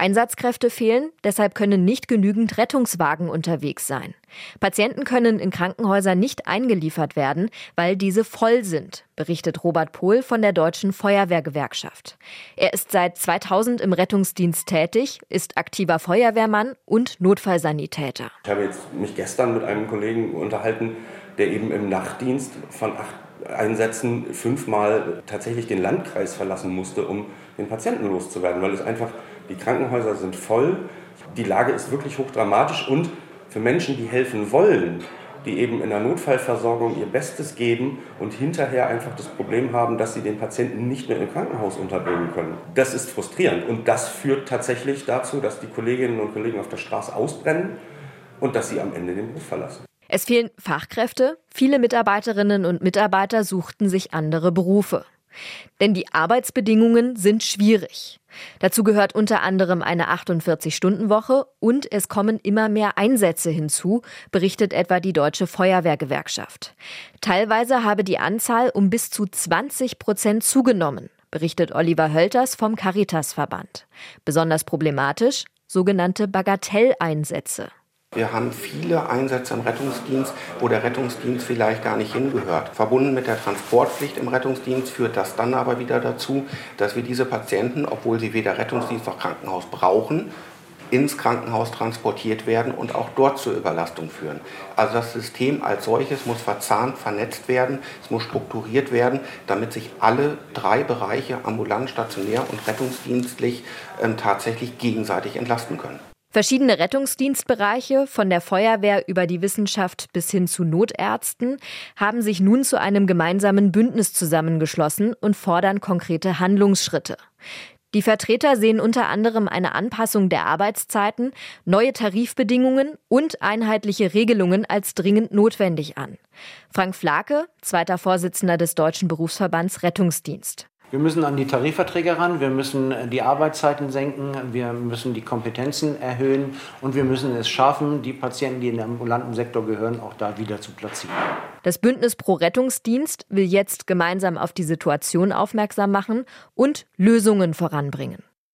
Einsatzkräfte fehlen, deshalb können nicht genügend Rettungswagen unterwegs sein. Patienten können in Krankenhäusern nicht eingeliefert werden, weil diese voll sind, berichtet Robert Pohl von der Deutschen Feuerwehrgewerkschaft. Er ist seit 2000 im Rettungsdienst tätig, ist aktiver Feuerwehrmann und Notfallsanitäter. Ich habe mich gestern mit einem Kollegen unterhalten, der eben im Nachtdienst von 8 Einsätzen 5-mal tatsächlich den Landkreis verlassen musste, um den Patienten loszuwerden, weil es einfach, die Krankenhäuser sind voll, die Lage ist wirklich hochdramatisch und für Menschen, die helfen wollen, die eben in der Notfallversorgung ihr Bestes geben und hinterher einfach das Problem haben, dass sie den Patienten nicht mehr im Krankenhaus unterbringen können. Das ist frustrierend und das führt tatsächlich dazu, dass die Kolleginnen und Kollegen auf der Straße ausbrennen und dass sie am Ende den Beruf verlassen. Es fehlen Fachkräfte, viele Mitarbeiterinnen und Mitarbeiter suchten sich andere Berufe. Denn die Arbeitsbedingungen sind schwierig. Dazu gehört unter anderem eine 48-Stunden-Woche und es kommen immer mehr Einsätze hinzu, berichtet etwa die Deutsche Feuerwehrgewerkschaft. Teilweise habe die Anzahl um bis zu 20% zugenommen, berichtet Oliver Hölters vom Caritas-Verband. Besonders problematisch sogenannte Bagatelleinsätze. Wir haben viele Einsätze im Rettungsdienst, wo der Rettungsdienst vielleicht gar nicht hingehört. Verbunden mit der Transportpflicht im Rettungsdienst führt das dann aber wieder dazu, dass wir diese Patienten, obwohl sie weder Rettungsdienst noch Krankenhaus brauchen, ins Krankenhaus transportiert werden und auch dort zur Überlastung führen. Also das System als solches muss verzahnt, vernetzt werden, es muss strukturiert werden, damit sich alle 3 Bereiche, ambulant, stationär und rettungsdienstlich, tatsächlich gegenseitig entlasten können. Verschiedene Rettungsdienstbereiche, von der Feuerwehr über die Wissenschaft bis hin zu Notärzten, haben sich nun zu einem gemeinsamen Bündnis zusammengeschlossen und fordern konkrete Handlungsschritte. Die Vertreter sehen unter anderem eine Anpassung der Arbeitszeiten, neue Tarifbedingungen und einheitliche Regelungen als dringend notwendig an. Frank Flake, zweiter Vorsitzender des Deutschen Berufsverbands Rettungsdienst. Wir müssen an die Tarifverträge ran, wir müssen die Arbeitszeiten senken, wir müssen die Kompetenzen erhöhen und wir müssen es schaffen, die Patienten, die in den ambulanten Sektor gehören, auch da wieder zu platzieren. Das Bündnis Pro Rettungsdienst will jetzt gemeinsam auf die Situation aufmerksam machen und Lösungen voranbringen.